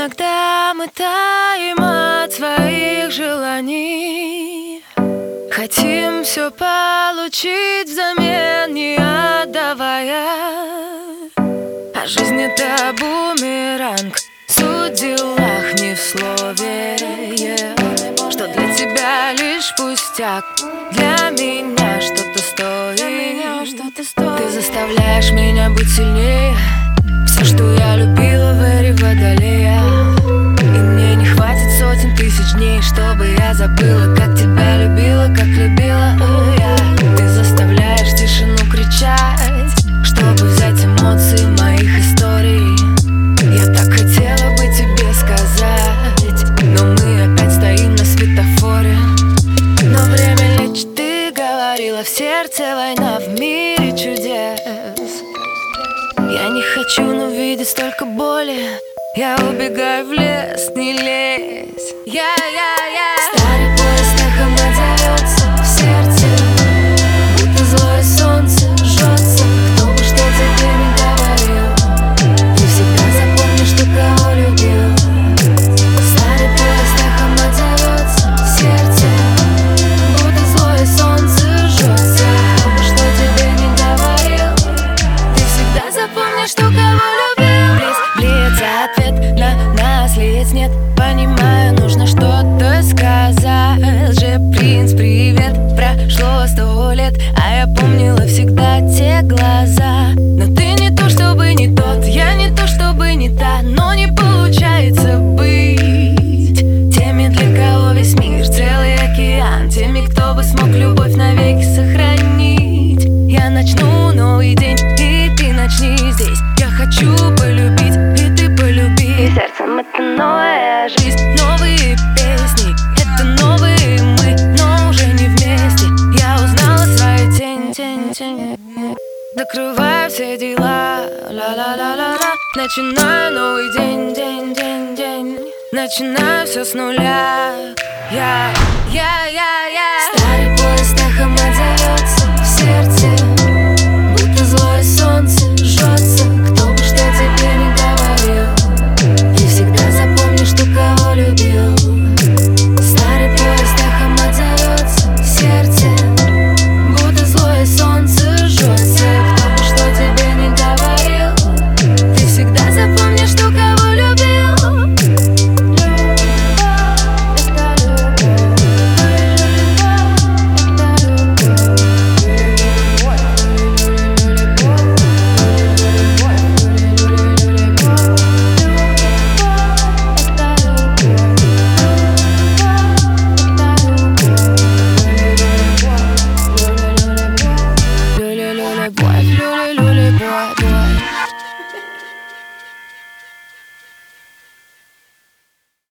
иногда мы таим от своих желаний. Хотим все получить взамен, не отдавая. А жизнь — это бумеранг, суть в делах, не в слове. Что для тебя лишь пустяк, для меня что-то стоит. Ты заставляешь меня быть сильнее. Все, что я любила в эре Водолея. И мне не хватит сотен тысяч дней, чтобы я забыла, как тебя любила, как любила я. Ты заставляешь тишину кричать, чтобы взять эмоции моих историй. Я так хотела бы тебе сказать, но мы опять стоим на светофоре. Но время лечит, ты говорила, в сердце война, в мире чудес. Я не хочу, но видеть столько боли. Я убегаю в лес, не лезь. Старый поезд эхом отзовется в сердце, будто злое солнце жжется. Кто бы что тебе не говорил, ты всегда запомнишь, что кого любил. Старый поезд эхом отзовется в сердце, будто злое солнце жжется. Кто бы что тебе не говорил, ты всегда запомнишь, что кого любил. Блиц, ответ на нас лиц нет. Понимаю, нужно что-то сказать же. Принц, привет, прошло 100 лет, а я помнила всегда те глаза. Но ты не то чтобы не тот, я не то чтобы не та. Но не получается быть теми, для кого весь мир целый океан, теми, кто бы смог любовь навеки сохранить. Я начну новый день, и ты начни здесь. Я хочу полюбить, и ты полюби. И сердцем это новая жизнь, новые песни, это новые мы, но уже не вместе. Я узнала свою тень. Закрываю все дела, ла-ла-ла-ла-ла. Начинаю новый день. Начинаю все с нуля. Я